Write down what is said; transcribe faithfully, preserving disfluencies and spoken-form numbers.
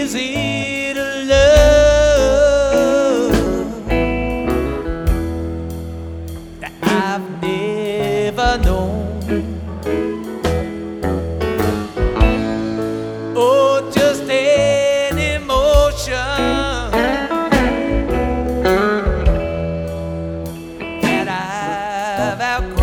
Is it a love that I've never known? Oh, just an emotion that I've outgrown.